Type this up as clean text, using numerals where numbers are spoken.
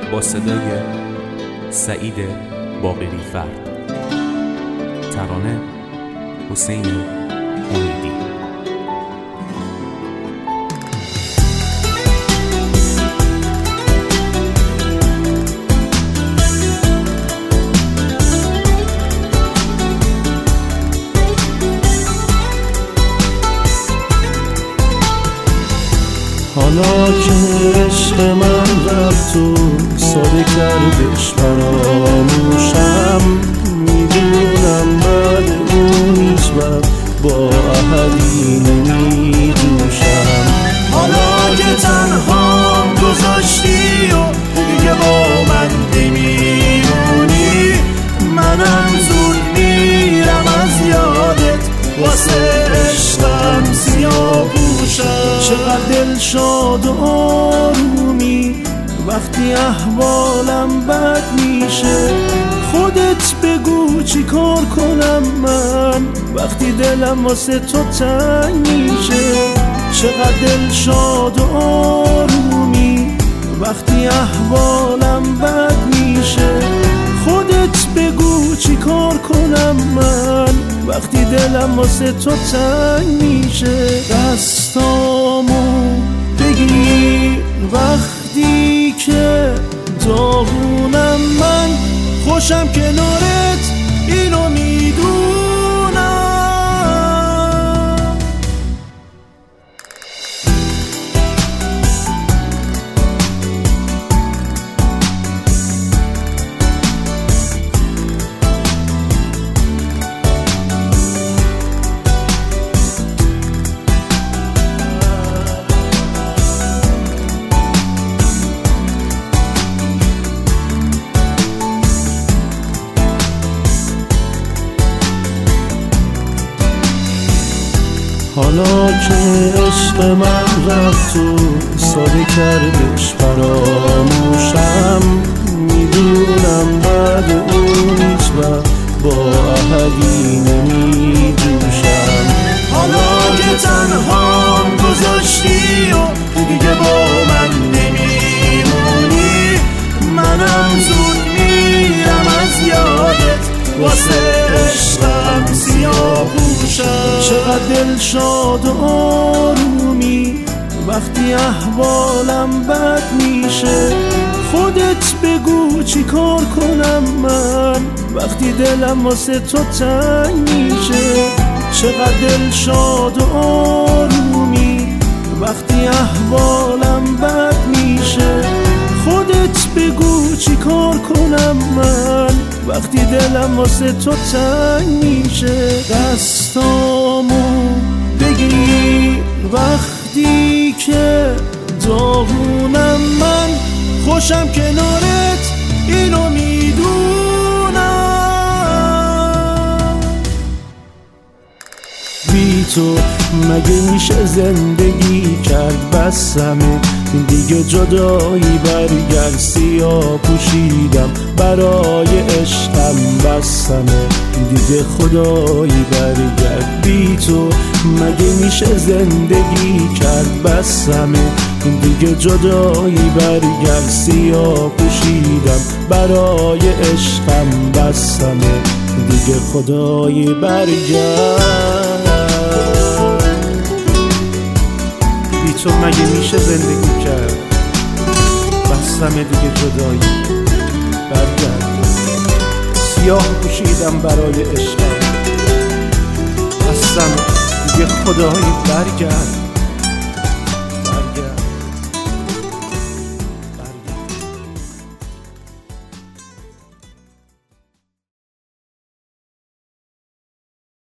با صدای سعید باقری فرد. ترانه حسین امیدی. حالا که عشق من رفت و ساده کردش فراموشم، میدونم بعد اون هیچ وقت با احدی نمیجوشم. حالا که تنها گذاشتی و دیگه با من نمیمونی، منم زود میرم از یادت واسه عشقم سیاه پوشم. چقدر دل شاد و آرومی وقتی احوالم بد میشه، خودت بگو چی کار کنم من وقتی دلم واسه تو تنگ میشه. چقدر دل شاد و آرومی وقتی احوالم بد میشه، خودت بگو چی کار کنم من وقتی دلم واسه تو تنگ میشه. دستامو بگیر وقتی که داغونم، من خوشم کنارت اینو میدونم. حالا که عشق من رفت و ساده کردش فراموشم، میدونم بعد اون هیچ وقت با احدی نمیجوشم. حالا که تنها گذاشتی و دیگه با من نمیمونی، منم زود میرم از یادت واسه عشقم سیاه پوشم. چقدر دل شاد و آرومی وقتی احوالم بد میشه، خودت بگو چی کار کنم من وقتی دلم واسه تو تنگ میشه. چقدر دل شاد و آرومی وقتی احوالم بد میشه، خودت بگو چی کار کنم من وقتی دلم واسه تو تنگ میشه. دستامو بگیر وقتی که داغونم، من خوشم کنارت اینو میدونم. بی تو مگه میشه زندگی کرد؟ بسمه دیگه جدایی برگرد، سیاه پوشیدم برای عشقم بسمه دیگه خدایی برگرد. بی تو مگه میشه زندگی کرد؟ بسمه دیگه جدایی برگرد، سیاه پوشیدم برای عشقم بسمه دیگه خدایی برگرد. بی تو مگه میشه زندگی کرد؟ بسمه دیگه جدایی برگرد، سیاه پوشیدم برای عشقم بسمه دیگه خدایی برگرد.